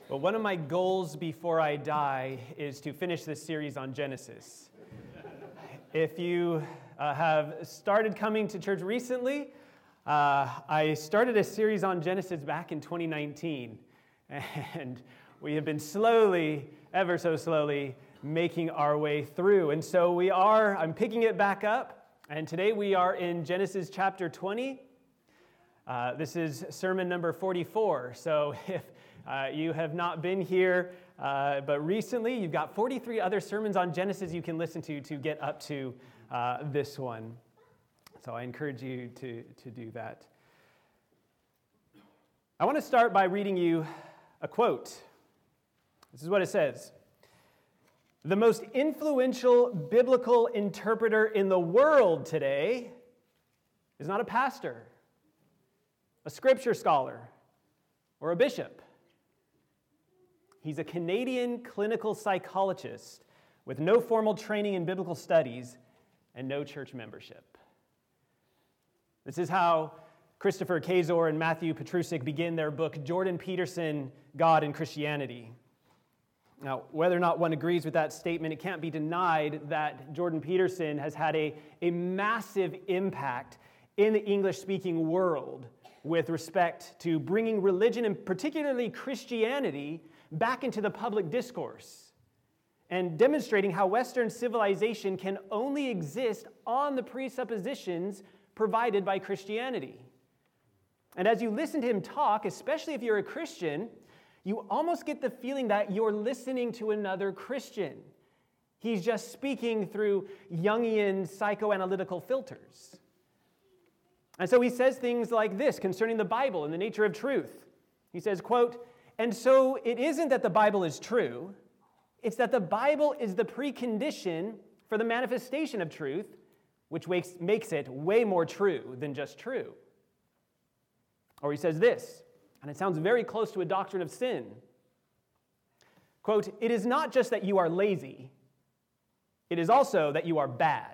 Well, one of my goals before I die is to finish this series on Genesis. If you have started coming to church recently, I started a series on Genesis back in 2019, and we have been slowly, ever so slowly, making our way through. And so I'm picking it back up, and today we are in Genesis chapter 20. This is sermon number 44, so if you have not been here, but recently you've got 43 other sermons on Genesis you can listen to get up to this one. So I encourage you to do that. I want to start by reading you a quote. This is what it says. The most influential biblical interpreter in the world today is not a pastor, a scripture scholar, or a bishop. He's a Canadian clinical psychologist with no formal training in biblical studies and no church membership. This is how Christopher Kazor and Matthew Petrusik begin their book, Jordan Peterson, God and Christianity. Now, whether or not one agrees with that statement, it can't be denied that Jordan Peterson has had a massive impact in the English-speaking world with respect to bringing religion, and particularly Christianity, back into the public discourse and demonstrating how Western civilization can only exist on the presuppositions provided by Christianity. And as you listen to him talk, especially if you're a Christian, you almost get the feeling that you're listening to another Christian. He's just speaking through Jungian psychoanalytical filters. And so he says things like this concerning the Bible and the nature of truth. He says, quote, "And so it isn't that the Bible is true, it's that the Bible is the precondition for the manifestation of truth, which makes it way more true than just true." Or he says this, and it sounds very close to a doctrine of sin. Quote, "It is not just that you are lazy, it is also that you are bad,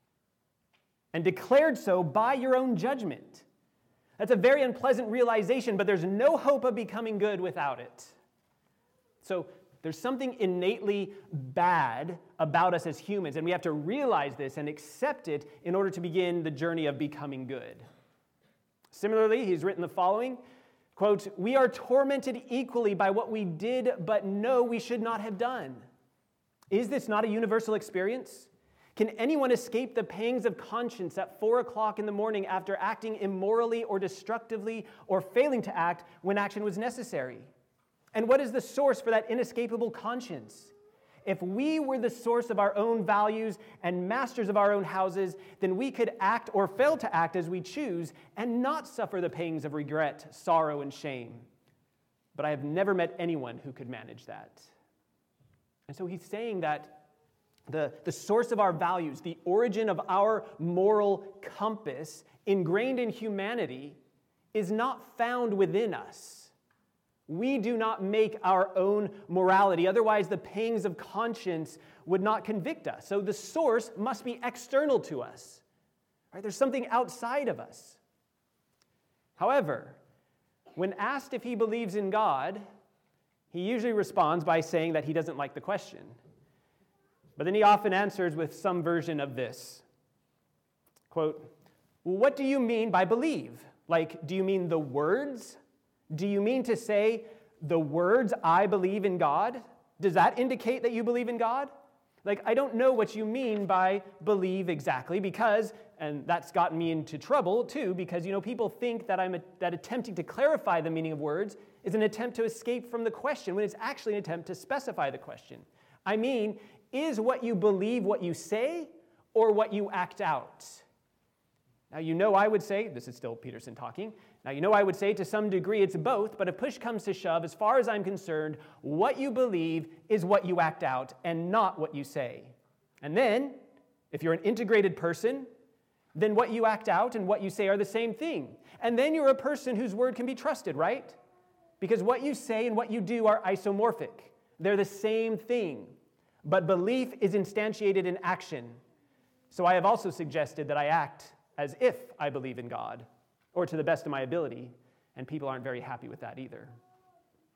and declared so by your own judgment. That's a very unpleasant realization, but there's no hope of becoming good without it." So there's something innately bad about us as humans, and we have to realize this and accept it in order to begin the journey of becoming good. Similarly, he's written the following, quote, "We are tormented equally by what we did but know we should not have done. Is this not a universal experience? Can anyone escape the pangs of conscience at 4 o'clock in the morning after acting immorally or destructively or failing to act when action was necessary? And what is the source for that inescapable conscience? If we were the source of our own values and masters of our own houses, then we could act or fail to act as we choose and not suffer the pangs of regret, sorrow, and shame. But I have never met anyone who could manage that." And so he's saying that the source of our values, the origin of our moral compass ingrained in humanity is not found within us. We do not make our own morality. Otherwise, the pangs of conscience would not convict us. So the source must be external to us. Right? There's something outside of us. However, when asked if he believes in God, he usually responds by saying that he doesn't like the question. But then he often answers with some version of this. Quote, "Well, what do you mean by believe? Like, do you mean the words? Do you mean to say the words, 'I believe in God'? Does that indicate that you believe in God? Like, I don't know what you mean by believe exactly because," and that's gotten me into trouble too, because, people think that that attempting to clarify the meaning of words is an attempt to escape from the question when it's actually an attempt to specify the question. I mean, is what you believe what you say or what you act out? Now, I would say, this is still Peterson talking, I would say to some degree it's both, but if push comes to shove, as far as I'm concerned, what you believe is what you act out and not what you say. And then, if you're an integrated person, then what you act out and what you say are the same thing. And then you're a person whose word can be trusted, right? Because what you say and what you do are isomorphic. They're the same thing. But belief is instantiated in action. So I have also suggested that I act as if I believe in God, or to the best of my ability, and people aren't very happy with that either.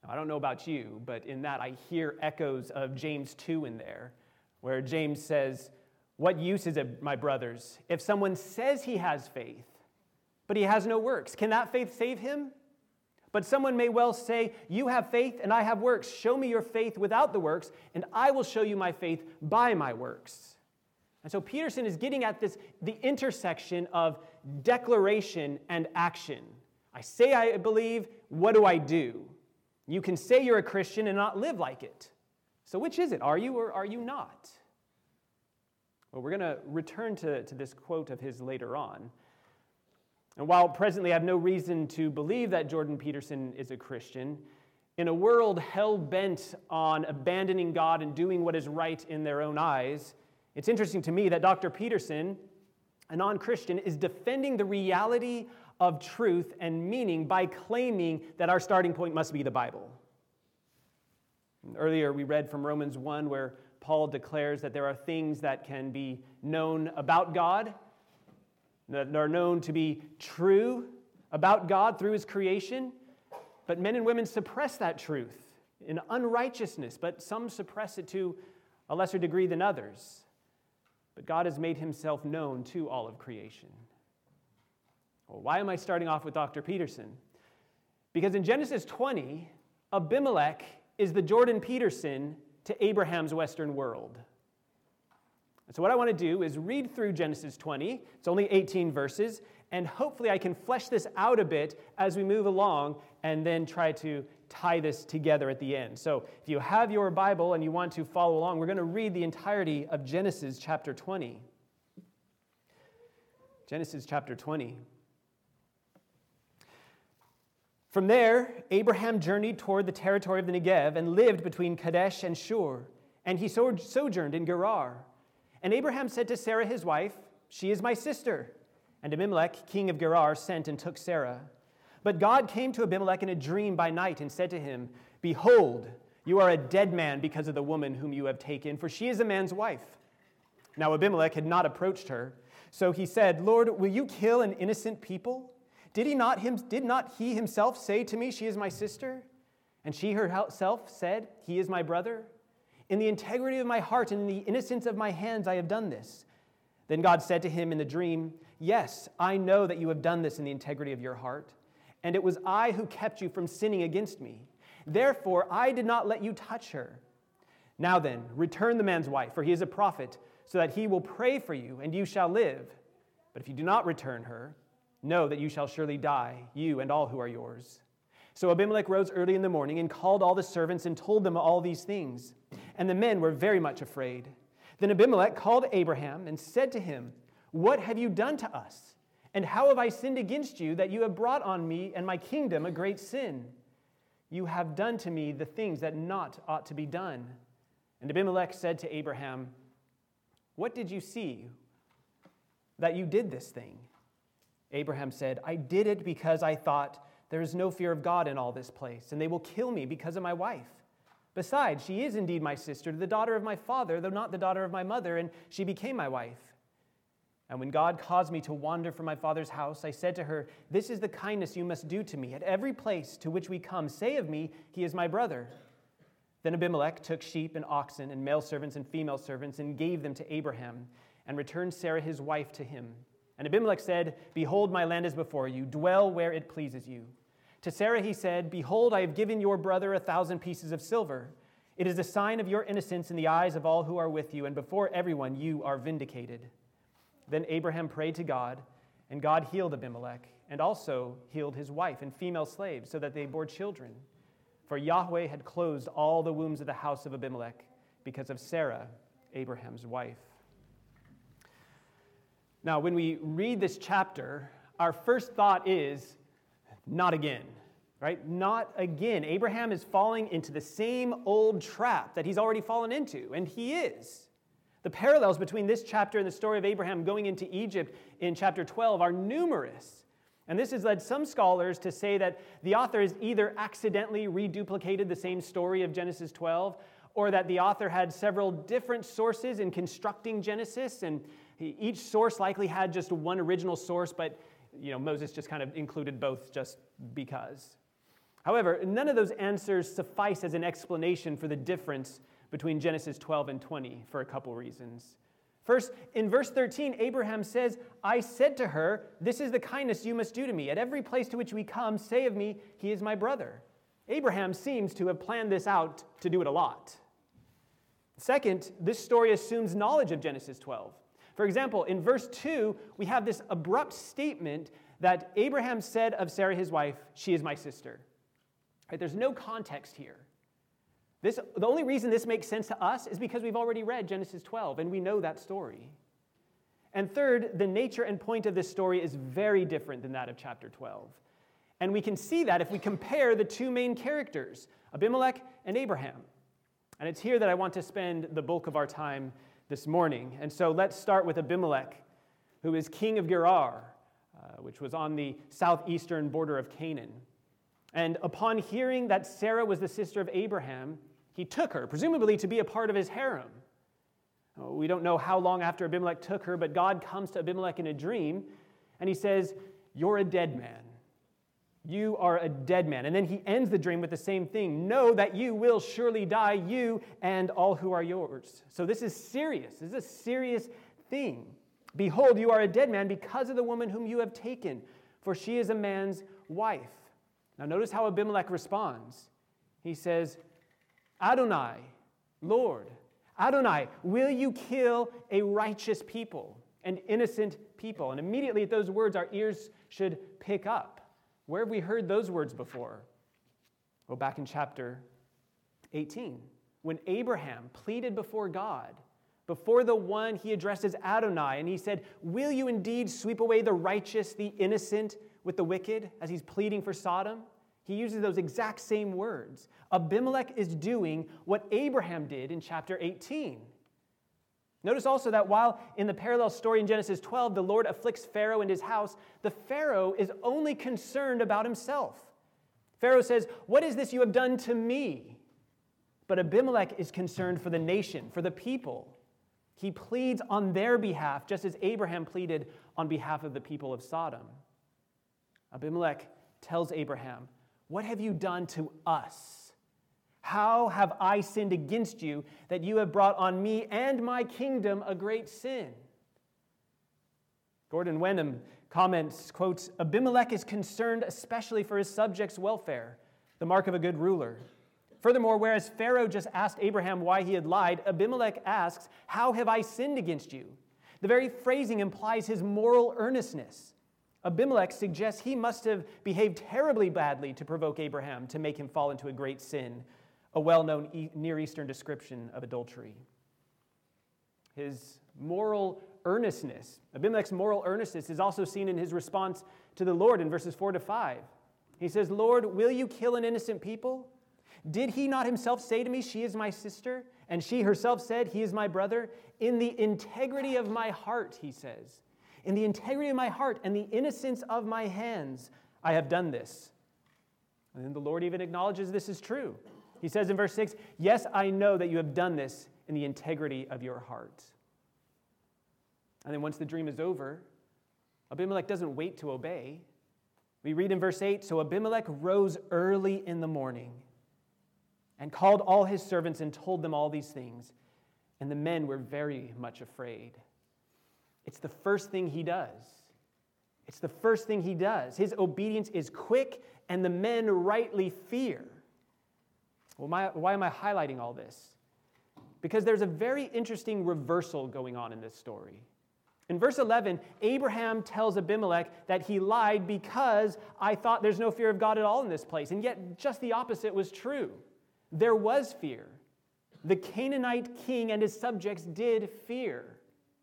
Now, I don't know about you, but in that I hear echoes of James 2 in there, where James says, "What use is it, my brothers, if someone says he has faith, but he has no works? Can that faith save him? But someone may well say, 'You have faith and I have works. Show me your faith without the works, and I will show you my faith by my works.'" And so Peterson is getting at the intersection of declaration and action. I say I believe, what do I do? You can say you're a Christian and not live like it. So which is it? Are you or are you not? Well, we're going to return to this quote of his later on. And while presently I have no reason to believe that Jordan Peterson is a Christian, in a world hell-bent on abandoning God and doing what is right in their own eyes, it's interesting to me that Dr. Peterson, a non-Christian, is defending the reality of truth and meaning by claiming that our starting point must be the Bible. Earlier we read from Romans 1 where Paul declares that there are things that can be known about God, that are known to be true about God through his creation, but men and women suppress that truth in unrighteousness, but some suppress it to a lesser degree than others. But God has made himself known to all of creation. Well, why am I starting off with Dr. Peterson? Because in Genesis 20, Abimelech is the Jordan Peterson to Abraham's Western world. So what I want to do is read through Genesis 20. It's only 18 verses, and hopefully I can flesh this out a bit as we move along and then try to tie this together at the end. So if you have your Bible and you want to follow along, we're going to read the entirety of Genesis chapter 20. Genesis chapter 20. From there, Abraham journeyed toward the territory of the Negev and lived between Kadesh and Shur, and he sojourned in Gerar. And Abraham said to Sarah his wife, "She is my sister." And Abimelech, king of Gerar, sent and took Sarah. But God came to Abimelech in a dream by night and said to him, "Behold, you are a dead man because of the woman whom you have taken, for she is a man's wife." Now Abimelech had not approached her, so he said, "Lord, will you kill an innocent people? Did not he himself say to me, 'She is my sister'? And she herself said, 'He is my brother'? In the integrity of my heart and in the innocence of my hands I have done this." Then God said to him in the dream, "Yes, I know that you have done this in the integrity of your heart, and it was I who kept you from sinning against me. Therefore I did not let you touch her. Now then, return the man's wife, for he is a prophet, so that he will pray for you, and you shall live. But if you do not return her, know that you shall surely die, you and all who are yours." So Abimelech rose early in the morning and called all the servants and told them all these things. And the men were very much afraid. Then Abimelech called Abraham and said to him, "What have you done to us? And how have I sinned against you that you have brought on me and my kingdom a great sin? You have done to me the things that not ought to be done." And Abimelech said to Abraham, "What did you see that you did this thing?" Abraham said, "I did it because I thought, there is no fear of God in all this place, and they will kill me because of my wife. Besides, she is indeed my sister, the daughter of my father, though not the daughter of my mother, and she became my wife. And when God caused me to wander from my father's house, I said to her, 'This is the kindness you must do to me. At every place to which we come, say of me, he is my brother.' Then Abimelech took sheep and oxen and male servants and female servants and gave them to Abraham and returned Sarah his wife to him. And Abimelech said, 'Behold, my land is before you. Dwell where it pleases you.' To Sarah he said, 'Behold, I have given your brother 1,000 pieces of silver. It is a sign of your innocence in the eyes of all who are with you, and before everyone you are vindicated.' Then Abraham prayed to God, and God healed Abimelech, and also healed his wife and female slaves, so that they bore children. For Yahweh had closed all the wombs of the house of Abimelech because of Sarah, Abraham's wife." Now, when we read this chapter, our first thought is, not again, right? Not again. Abraham is falling into the same old trap that he's already fallen into, and he is. The parallels between this chapter and the story of Abraham going into Egypt in chapter 12 are numerous. And this has led some scholars to say that the author has either accidentally reduplicated the same story of Genesis 12, or that the author had several different sources in constructing Genesis, and each source likely had just one original source, but Moses just kind of included both just because. However, none of those answers suffice as an explanation for the difference between Genesis 12 and 20 for a couple reasons. First, in verse 13, Abraham says, I said to her, this is the kindness you must do to me. At every place to which we come, say of me, he is my brother. Abraham seems to have planned this out to do it a lot. Second, this story assumes knowledge of Genesis 12. For example, in verse 2, we have this abrupt statement that Abraham said of Sarah, his wife, she is my sister. Right? There's no context here. The only reason this makes sense to us is because we've already read Genesis 12, and we know that story. And third, the nature and point of this story is very different than that of chapter 12. And we can see that if we compare the two main characters, Abimelech and Abraham. And it's here that I want to spend the bulk of our time this morning. And so let's start with Abimelech, who is king of Gerar, which was on the southeastern border of Canaan. And upon hearing that Sarah was the sister of Abraham, he took her, presumably to be a part of his harem. We don't know how long after Abimelech took her, but God comes to Abimelech in a dream, and he says, you're a dead man. You are a dead man. And then he ends the dream with the same thing. Know that you will surely die, you and all who are yours. So this is serious. This is a serious thing. Behold, you are a dead man because of the woman whom you have taken, for she is a man's wife. Now notice how Abimelech responds. He says, Adonai, Lord, Adonai, will you kill a righteous people, an innocent people? And immediately at those words, our ears should pick up. Where have we heard those words before? Well, back in chapter 18, when Abraham pleaded before God, before the one he addressed as Adonai, and he said, will you indeed sweep away the righteous, the innocent, with the wicked, as he's pleading for Sodom? He uses those exact same words. Abimelech is doing what Abraham did in chapter 18. Notice also that while in the parallel story in Genesis 12, the Lord afflicts Pharaoh and his house, the Pharaoh is only concerned about himself. Pharaoh says, what is this you have done to me? But Abimelech is concerned for the nation, for the people. He pleads on their behalf, just as Abraham pleaded on behalf of the people of Sodom. Abimelech tells Abraham, what have you done to us? How have I sinned against you that you have brought on me and my kingdom a great sin? Gordon Wenham comments, quotes, Abimelech is concerned especially for his subjects' welfare, the mark of a good ruler. Furthermore, whereas Pharaoh just asked Abraham why he had lied, Abimelech asks, how have I sinned against you? The very phrasing implies his moral earnestness. Abimelech suggests he must have behaved terribly badly to provoke Abraham to make him fall into a great sin, a well-known Near Eastern description of adultery. His moral earnestness, Abimelech's moral earnestness, is also seen in his response to the Lord in verses 4 to 5. He says, Lord, will you kill an innocent people? Did he not himself say to me, she is my sister? And she herself said, he is my brother? In the integrity of my heart, he says, in the integrity of my heart and the innocence of my hands, I have done this. And then the Lord even acknowledges this is true. He says in verse 6, yes, I know that you have done this in the integrity of your heart. And then once the dream is over, Abimelech doesn't wait to obey. We read in verse 8, so Abimelech rose early in the morning and called all his servants and told them all these things. And the men were very much afraid. It's the first thing he does. It's the first thing he does. His obedience is quick, and the men rightly fear. Well, why am I highlighting all this? Because there's a very interesting reversal going on in this story. In verse 11, Abraham tells Abimelech that he lied because I thought there's no fear of God at all in this place. And yet just the opposite was true. There was fear. The Canaanite king and his subjects did fear.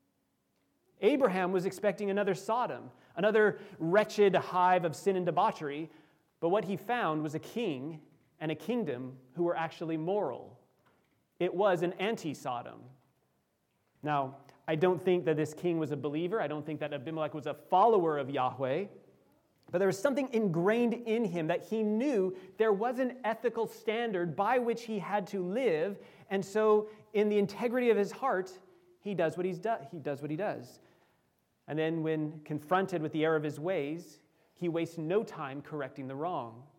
Abraham was expecting another Sodom, another wretched hive of sin and debauchery, but what he found was a king and a kingdom who were actually moral. It was an anti-Sodom. Now, I don't think that this king was a believer. I don't think that Abimelech was a follower of Yahweh, but there was something ingrained in him that he knew there was an ethical standard by which he had to live, and so in the integrity of his heart, he does what he does. And then when confronted with the error of his ways, he wastes no time correcting the wrong.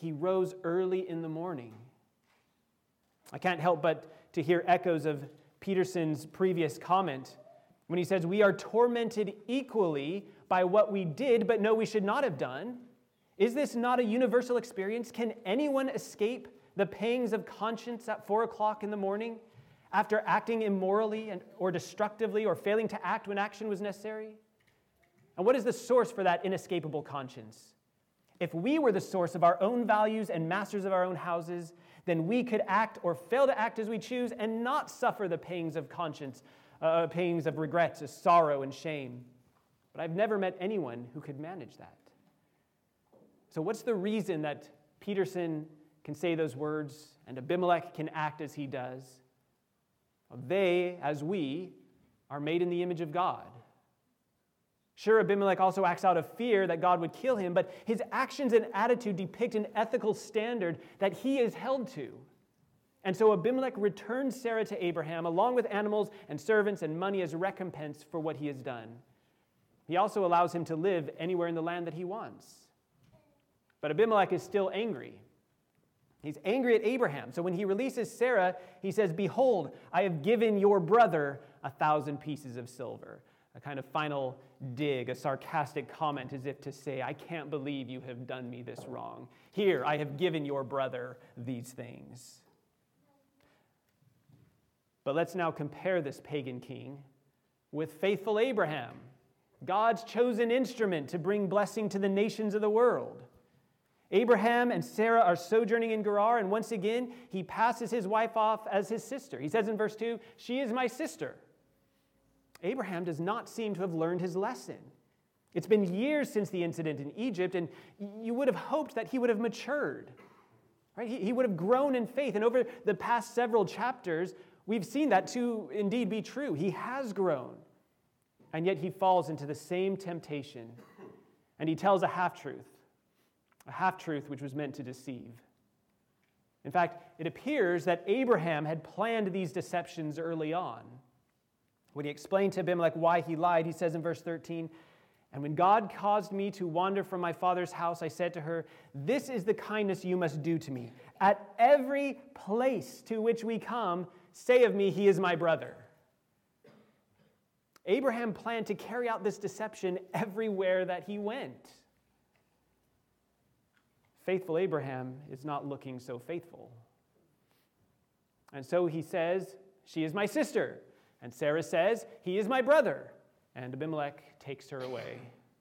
he rose early in the morning. I can't help but to hear echoes of Peterson's previous comment when he says, we are tormented equally by what we did but know we should not have done. Is this not a universal experience? Can anyone escape the pangs of conscience at 4 o'clock in the morning after acting immorally or destructively or failing to act when action was necessary? And what is the source for that inescapable conscience? If we were the source of our own values and masters of our own houses, then we could act or fail to act as we choose and not suffer the pangs of conscience, pangs of regrets, sorrow, and shame. But I've never met anyone who could manage that. So what's the reason that Peterson can say those words and Abimelech can act as he does? Well, they, as we, are made in the image of God. Sure, Abimelech also acts out of fear that God would kill him, but his actions and attitude depict an ethical standard that he is held to. And so Abimelech returns Sarah to Abraham, along with animals and servants and money as recompense for what he has done. He also allows him to live anywhere in the land that he wants. But Abimelech is still angry. He's angry at Abraham. So when he releases Sarah, he says, "Behold, I have given your brother 1,000 pieces of silver." A kind of final dig, a sarcastic comment as if to say, I can't believe you have done me this wrong. Here, I have given your brother these things. But let's now compare this pagan king with faithful Abraham, God's chosen instrument to bring blessing to the nations of the world. Abraham and Sarah are sojourning in Gerar, and once again, he passes his wife off as his sister. He says in verse 2, "She is my sister." Abraham does not seem to have learned his lesson. It's been years since the incident in Egypt, and you would have hoped that he would have matured. Right? He would have grown in faith, and over the past several chapters, we've seen that to indeed be true. He has grown, and yet he falls into the same temptation, and he tells a half-truth which was meant to deceive. In fact, it appears that Abraham had planned these deceptions early on. When he explained to Abimelech why he lied, he says in verse 13, "And when God caused me to wander from my father's house, I said to her, 'This is the kindness you must do to me. At every place to which we come, say of me, he is my brother.'" Abraham planned to carry out this deception everywhere that he went. Faithful Abraham is not looking so faithful. And so he says, "She is my sister." And Sarah says, "He is my brother." And Abimelech takes her away.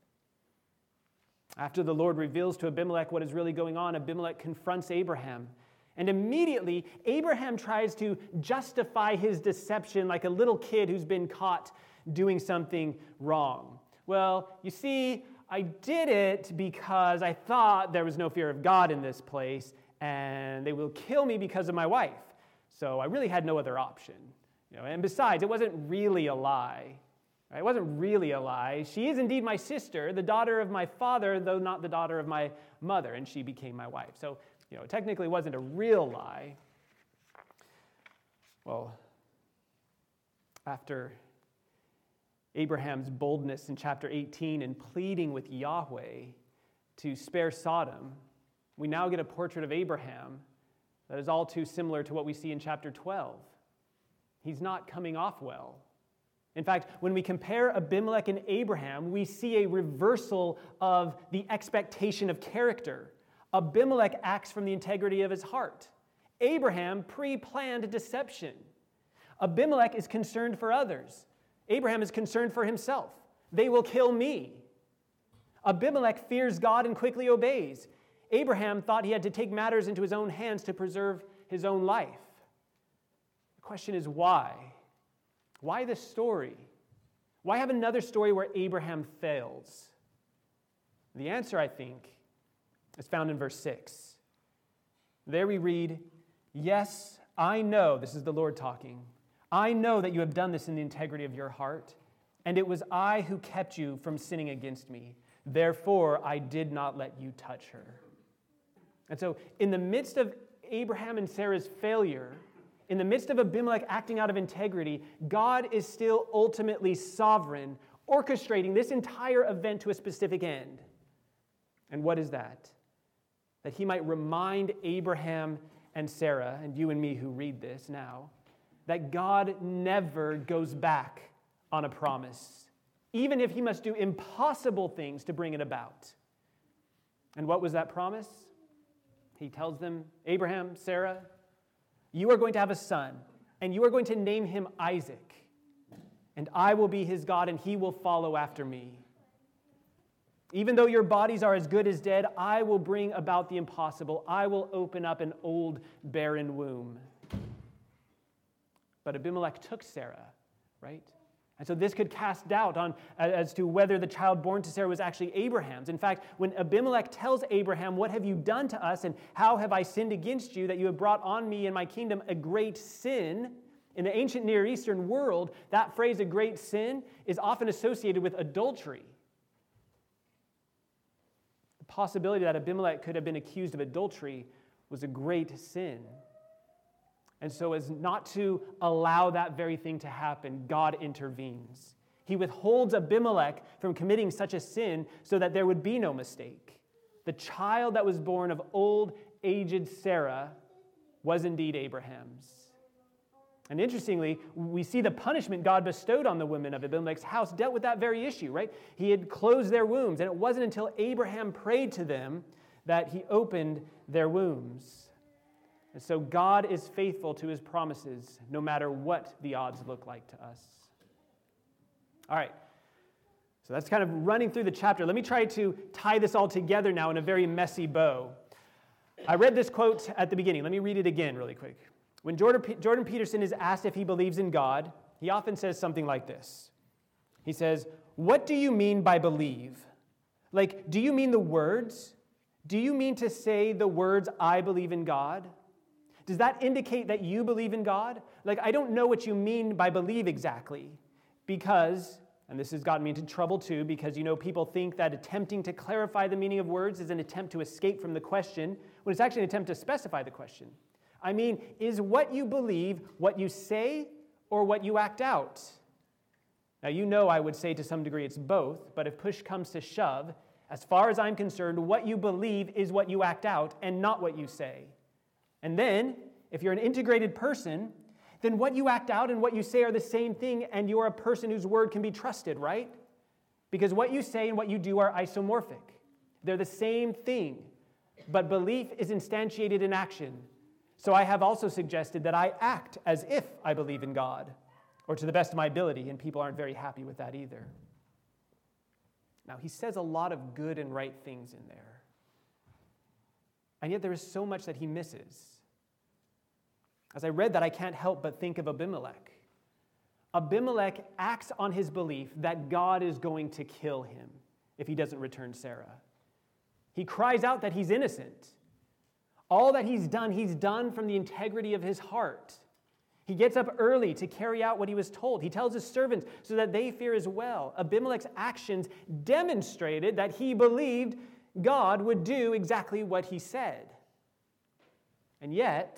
After the Lord reveals to Abimelech what is really going on, Abimelech confronts Abraham. And immediately, Abraham tries to justify his deception like a little kid who's been caught doing something wrong. "Well, you see, I did it because I thought there was no fear of God in this place, and they will kill me because of my wife. So I really had no other option. And besides, it wasn't really a lie. Right? It wasn't really a lie. She is indeed my sister, the daughter of my father, though not the daughter of my mother, and she became my wife." So, it technically wasn't a real lie. Well, after Abraham's boldness in chapter 18 and pleading with Yahweh to spare Sodom, we now get a portrait of Abraham that is all too similar to what we see in chapter 12. He's not coming off well. In fact, when we compare Abimelech and Abraham, we see a reversal of the expectation of character. Abimelech acts from the integrity of his heart. Abraham pre-planned deception. Abimelech is concerned for others. Abraham is concerned for himself. They will kill me. Abimelech fears God and quickly obeys. Abraham thought he had to take matters into his own hands to preserve his own life. The question is why? Why this story? Why have another story where Abraham fails? The answer, I think, is found in verse 6. There we read, "Yes, I know," this is the Lord talking, "I know that you have done this in the integrity of your heart, and it was I who kept you from sinning against me. Therefore, I did not let you touch her." And so, in the midst of Abraham and Sarah's failure, in the midst of Abimelech acting out of integrity, God is still ultimately sovereign, orchestrating this entire event to a specific end. And what is that? that he might remind Abraham and Sarah, and you and me who read this now, that God never goes back on a promise, even if he must do impossible things to bring it about. And what was that promise? He tells them, Abraham, Sarah, you are going to have a son, and you are going to name him Isaac, and I will be his God, and he will follow after me. Even though your bodies are as good as dead, I will bring about the impossible. I will open up an old, barren womb. But Abimelech took Sarah, right? And so this could cast doubt on as to whether the child born to Sarah was actually Abraham's. In fact, when Abimelech tells Abraham, what have you done to us, and how have I sinned against you, that you have brought on me and my kingdom a great sin? In the ancient Near Eastern world, that phrase, a great sin, is often associated with adultery. The possibility that Abimelech could have been accused of adultery was a great sin. And so as not to allow that very thing to happen, God intervenes. He withholds Abimelech from committing such a sin so that there would be no mistake. The child that was born of old, aged Sarah was indeed Abraham's. And interestingly, we see the punishment God bestowed on the women of Abimelech's house dealt with that very issue, right? He had closed their wombs, and it wasn't until Abraham prayed to them that he opened their wombs. And so God is faithful to his promises, no matter what the odds look like to us. All right, so that's kind of running through the chapter. Let me try to tie this all together now in a very messy bow. I read this quote at the beginning. Let me read it again really quick. When Jordan Peterson is asked if he believes in God, he often says something like this. He says, "What do you mean by believe? Like, do you mean the words? Do you mean to say the words, I believe in God? Does that indicate that you believe in God? Like, I don't know what you mean by believe exactly, because, and this has gotten me into trouble too, because, people think that attempting to clarify the meaning of words is an attempt to escape from the question, when it's actually an attempt to specify the question. I mean, is what you believe what you say or what you act out? Now, I would say to some degree it's both, but if push comes to shove, as far as I'm concerned, what you believe is what you act out and not what you say. And then, if you're an integrated person, then what you act out and what you say are the same thing, and you're a person whose word can be trusted, right? Because what you say and what you do are isomorphic. They're the same thing, but belief is instantiated in action. So I have also suggested that I act as if I believe in God, or to the best of my ability, and people aren't very happy with that either. Now, he says a lot of good and right things in there. And yet there is so much that he misses. As I read that, I can't help but think of Abimelech. Abimelech acts on his belief that God is going to kill him if he doesn't return Sarah. He cries out that he's innocent. All that he's done from the integrity of his heart. He gets up early to carry out what he was told. He tells his servants so that they fear as well. Abimelech's actions demonstrated that he believed God would do exactly what he said. And yet,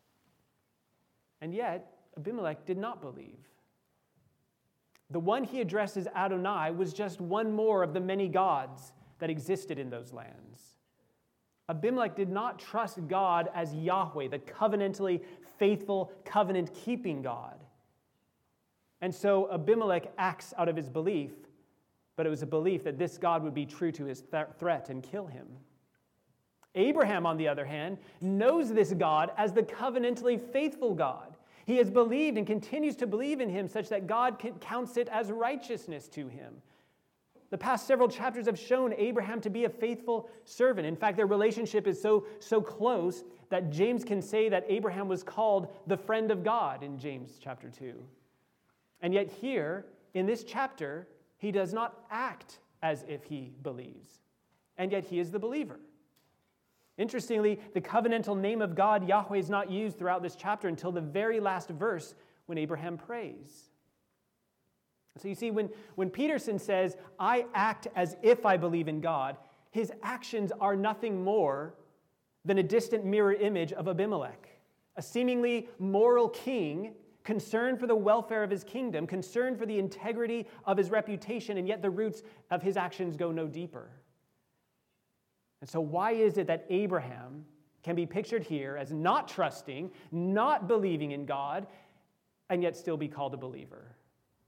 Abimelech did not believe. The one he addressed as Adonai was just one more of the many gods that existed in those lands. Abimelech did not trust God as Yahweh, the covenantally faithful, covenant-keeping God. And so Abimelech acts out of his belief, but it was a belief that this God would be true to his threat and kill him. Abraham, on the other hand, knows this God as the covenantally faithful God. He has believed and continues to believe in him such that God counts it as righteousness to him. The past several chapters have shown Abraham to be a faithful servant. In fact, their relationship is so close that James can say that Abraham was called the friend of God in James chapter 2. And yet here, in this chapter, he does not act as if he believes. And yet he is the believer. Interestingly, the covenantal name of God, Yahweh, is not used throughout this chapter until the very last verse when Abraham prays. So you see, when Peterson says, I act as if I believe in God, his actions are nothing more than a distant mirror image of Abimelech, a seemingly moral king concerned for the welfare of his kingdom, concerned for the integrity of his reputation, and yet the roots of his actions go no deeper. And so why is it that Abraham can be pictured here as not trusting, not believing in God, and yet still be called a believer?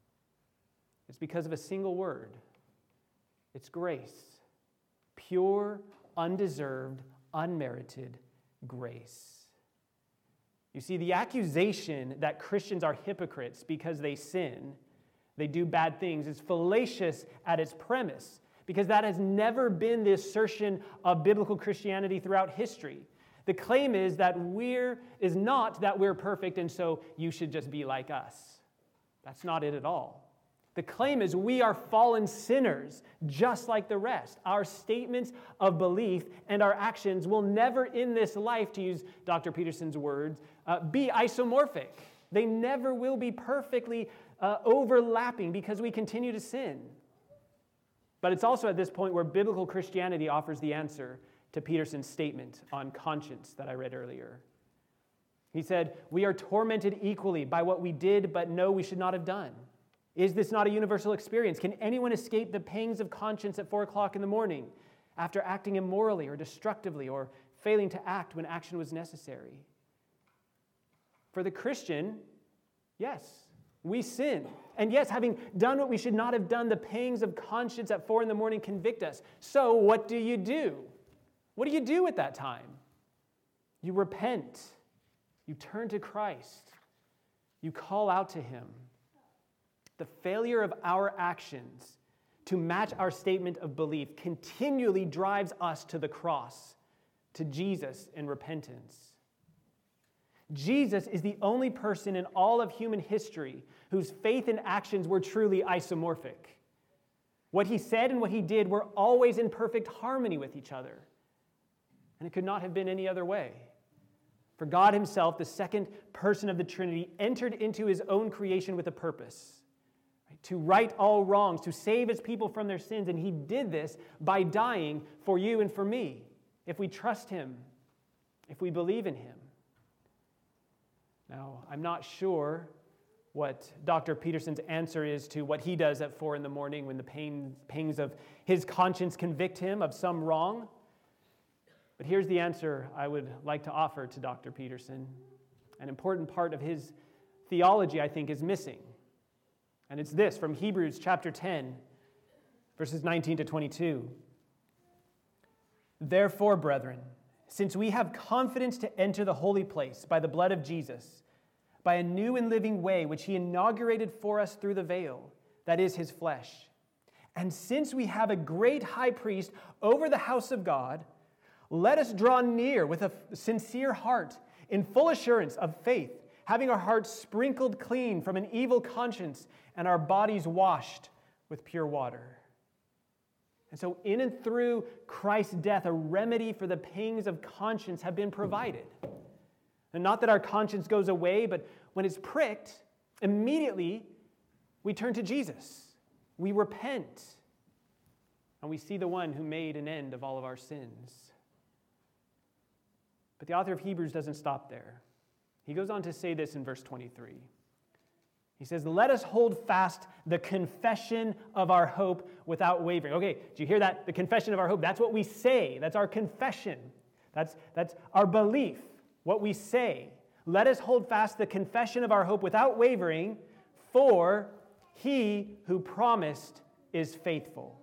It's because of a single word. It's grace. Pure, undeserved, unmerited grace. You see, the accusation that Christians are hypocrites because they sin, they do bad things, is fallacious at its premise, because that has never been the assertion of biblical Christianity throughout history. The claim is not that we're perfect and so you should just be like us. That's not it at all. The claim is we are fallen sinners just like the rest. Our statements of belief and our actions will never in this life, to use Dr. Peterson's words, be isomorphic. They never will be perfectly overlapping because we continue to sin. But it's also at this point where biblical Christianity offers the answer to Peterson's statement on conscience that I read earlier. He said, "We are tormented equally by what we did but know we should not have done. Is this not a universal experience? Can anyone escape the pangs of conscience at 4 o'clock in the morning after acting immorally or destructively or failing to act when action was necessary?" For the Christian, yes, we sin. And yes, having done what we should not have done, the pangs of conscience at 4 in the morning convict us. So what do? What do you do at that time? You repent. You turn to Christ. You call out to Him. The failure of our actions to match our statement of belief continually drives us to the cross, to Jesus in repentance. Jesus is the only person in all of human history whose faith and actions were truly isomorphic. What He said and what He did were always in perfect harmony with each other. And it could not have been any other way. For God Himself, the second person of the Trinity, entered into His own creation with a purpose, right? To right all wrongs, to save His people from their sins. And He did this by dying for you and for me, if we trust Him, if we believe in Him. Now, I'm not sure what Dr. Peterson's answer is to what he does at 4 in the morning when the pangs of his conscience convict him of some wrong. But here's the answer I would like to offer to Dr. Peterson. An important part of his theology, I think, is missing. And it's this, from Hebrews chapter 10, verses 19 to 22. "Therefore, brethren, since we have confidence to enter the holy place by the blood of Jesus, by a new and living way which He inaugurated for us through the veil, that is His flesh, and since we have a great high priest over the house of God, let us draw near with a sincere heart, in full assurance of faith, having our hearts sprinkled clean from an evil conscience and our bodies washed with pure water." And so in and through Christ's death, a remedy for the pangs of conscience have been provided. And not that our conscience goes away, but when it's pricked, immediately we turn to Jesus. We repent. And we see the one who made an end of all of our sins. But the author of Hebrews doesn't stop there. He goes on to say this in verse 23. He says, "Let us hold fast the confession of our hope without wavering." Okay, do you hear that? The confession of our hope. That's what we say. That's our confession. That's our belief, what we say. "Let us hold fast the confession of our hope without wavering, for He who promised is faithful."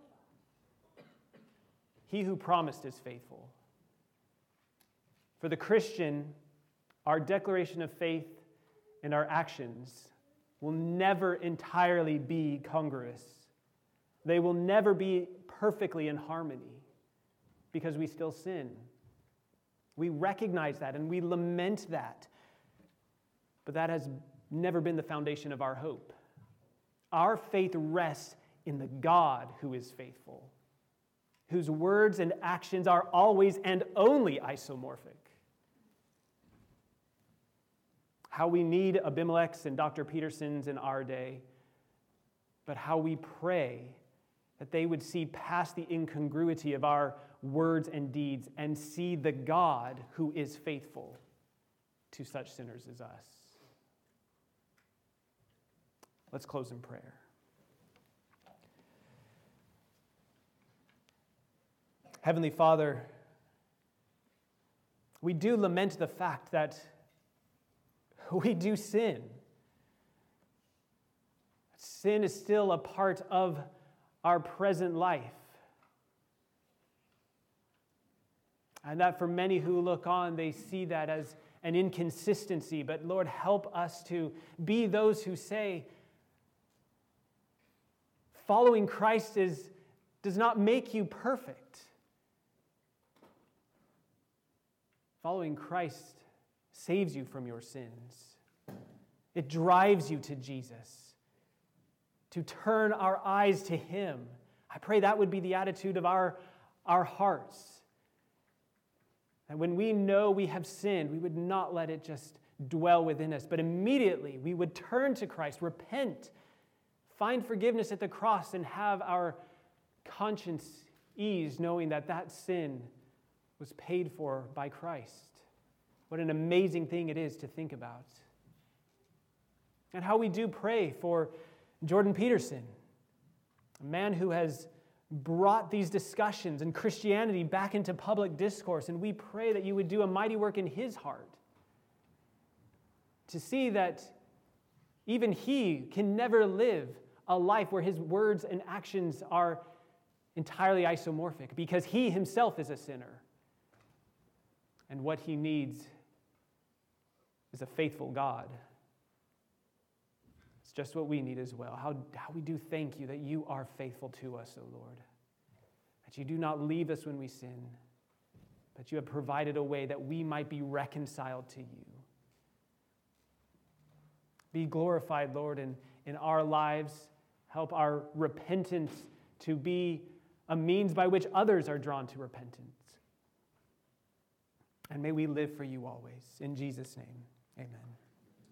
He who promised is faithful. For the Christian, our declaration of faith and our actions will never entirely be congruous. They will never be perfectly in harmony because we still sin. We recognize that and we lament that. But that has never been the foundation of our hope. Our faith rests in the God who is faithful, whose words and actions are always and only isomorphic. How we need Abimelech's and Dr. Peterson's in our day, but how we pray that they would see past the incongruity of our words and deeds and see the God who is faithful to such sinners as us. Let's close in prayer. Heavenly Father, we do lament the fact that we do sin. Sin is still a part of our present life. And that for many who look on, they see that as an inconsistency. But Lord, help us to be those who say, following Christ does not make you perfect. Following Christ saves you from your sins. It drives you to Jesus, to turn our eyes to Him. I pray that would be the attitude of our hearts. And when we know we have sinned, we would not let it just dwell within us, but immediately we would turn to Christ, repent, find forgiveness at the cross, and have our conscience eased, knowing that that sin was paid for by Christ. What an amazing thing it is to think about. And how we do pray for Jordan Peterson, a man who has brought these discussions and Christianity back into public discourse, and we pray that you would do a mighty work in his heart to see that even he can never live a life where his words and actions are entirely isomorphic, because he himself is a sinner, and what he needs is a faithful God. It's just what we need as well. How we do thank you that you are faithful to us, O Lord. That you do not leave us when we sin, but you have provided a way that we might be reconciled to you. Be glorified, Lord, in our lives. Help our repentance to be a means by which others are drawn to repentance. And may we live for you always. In Jesus' name, amen.